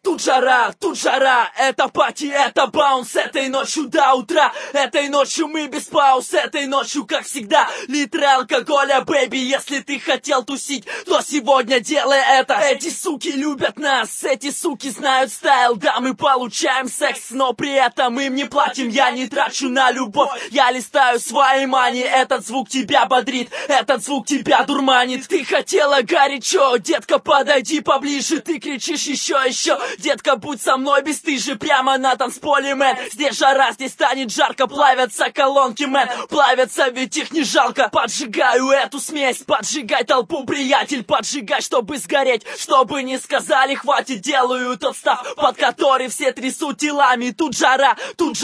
тут жара, это пати, это баунс. Этой ночью до утра, этой ночью мы без пауз. Этой ночью, как всегда, литры алкоголя, бэйби. Если ты хотел тусить, то сегодня делай это. Эти суки любят нас, эти суки знают стайл. Да, мы получаем секс, но при этом им не платим. Я не трачу на любовь, я листаю свои мани. Этот звук тебя бодрит, этот звук тебя дурманит. Ты хотела горячо, детка, подойди поближе. Ты кричишь еще, детка, будь со мной бесстыже. Прямо на танцполе, мэн. Здесь жара, здесь станет жарко. Плавятся колонки, мэн, плавятся, ведь их не жалко. Поджигаю эту смесь, поджигай толпу, приятель. Поджигай, чтобы сгореть, чтобы не сказали хватит. Делаю тот став, под который все трясут телами. Тут жара,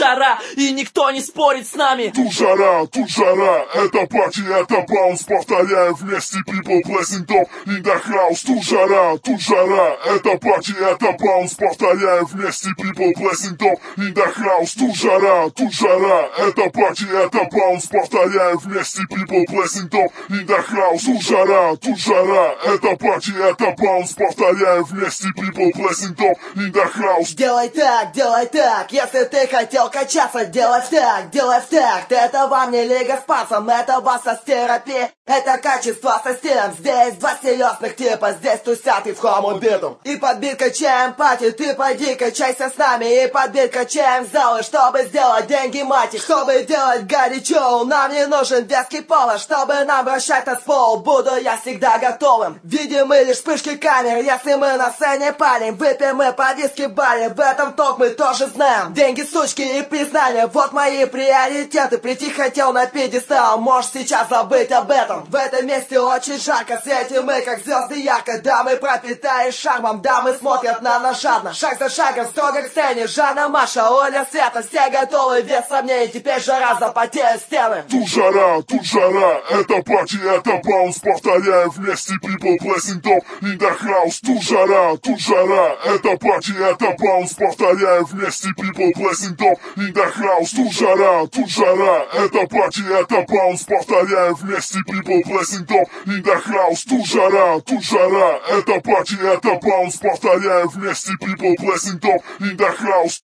и никто не спорит с нами. Тут жара, это пати, это баунс. Повторяем вместе, people blessing top in the house. Тут жара, это пати, это баунс. Повторяем вместе, people blessing top in the house. Тут жара, это пати, это баунс. Повторяем вместе, people blessing top in the house. Тут жара, это пати, это баунс. Повторяем вместе, people blessing top in the house. Делай так, если ты хотел качаться, делай в такт. Это вам не лига спасом, это вас со терапии. Это качество со стилем. Здесь два серьезных типа, здесь тусят и в хому битум. И под бит качаем пати, ты пойди качайся с нами. И под бит качаем залы, чтобы сделать деньги, мать. Чтобы делать горячо, нам не нужен детский поло. Чтобы нам вращать танцпол, буду я всегда готовым. Видим мы лишь вспышки камер, если мы на сцене палим. Выпьем мы по виски баре, в этом толк мы тоже знаем. Деньги, сучки и признание, вот мои приоритеты. Прийти хотел на пьедестал, можешь сейчас забыть об этом. В этом месте очень жарко, светим мы как звезды ярко. Дамы пропитаешь шармом, дамы смотрят на нас жадно. Шаг за шагом, строго к сцене, Жанна, Маша, Оля, Света. Все готовы, без сомнений, теперь жара, запотеют стены. Тут жара, это пати, это баунс. Повторяем вместе, people blessing top in the house. Тут жара, это пати, это баунс. Повторяем вместе, people blessing top in the house. Тут жара, это пати, это баунс. Повторяем вместе, people blessing top in the house. Тут жара, это пати, это баунс. Повторяем вместе, people blessing top in the house.